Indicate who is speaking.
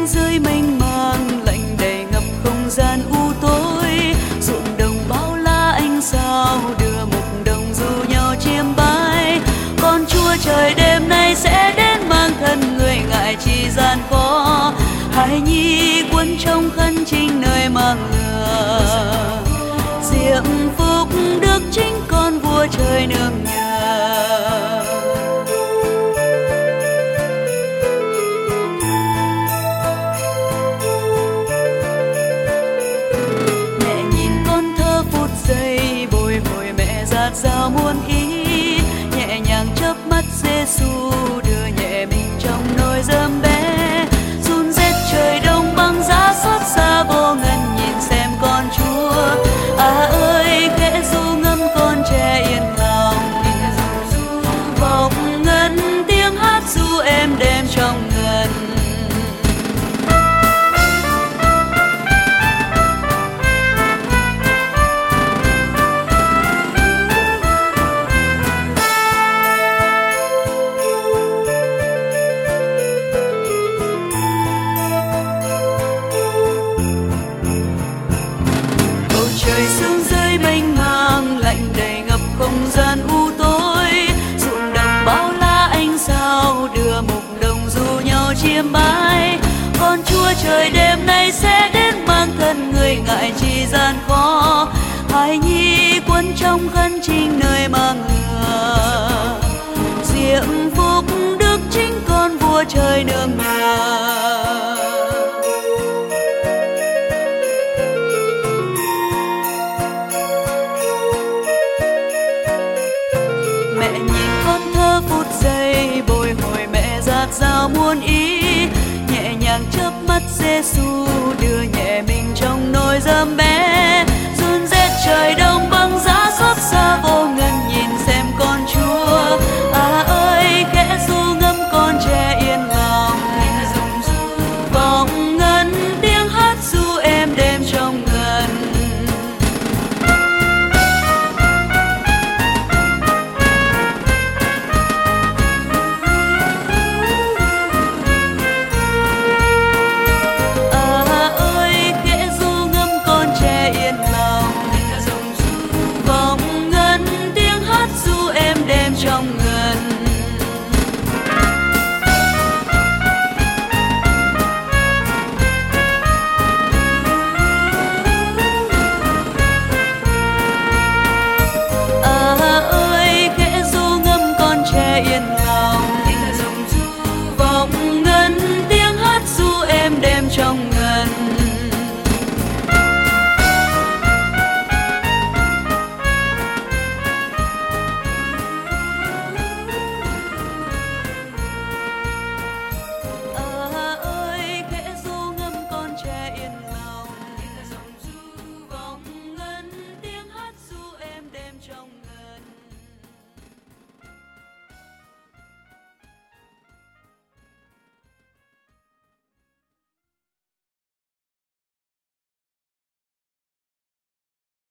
Speaker 1: rơi mênh mang, lạnh đầy ngập không gian u tối. Ruộng đồng bao la ánh sao, đưa mục đồng du nhau chiêm bái. Con Chúa trời đêm nay sẽ đến mang thân người, ngại chi gian khó. Hài nhi quân trong khăn trinh nơi mang lửa, diệm phúc đức chính con vua trời nương nhờ. Mẹ nhìn con thơ phút giây, bồi hồi mẹ dạt dào muôn ý. Nhẹ nhàng chớp mắt Giêsu, đưa nhẹ mình trong nồi rơm bé. Run rết trời đông băng giá xót xa vô ngần, nhìn xem con Chúa. Ơi khẽ ru ngâm con trẻ yên lòng, vọng ngân tiếng hát ru êm đêm trong ngân. Trời sương rơi mênh mang, lạnh đầy ngập không gian u tối. Ruộng đồng bao la ánh sao, đưa mục đồng du nhau chiêm bái. Con Chúa trời đêm nay sẽ đến mang thân người, ngại chi gian khó. Hài nhi quân trong khăn trinh nơi mang lửa, diệm phúc đức chính con vua trời nương nhờ. Mẹ nhìn con thơ phút giây, bồi hồi mẹ dạt dào muôn ý. Nhẹ nhàng chớp mắt Giêsu,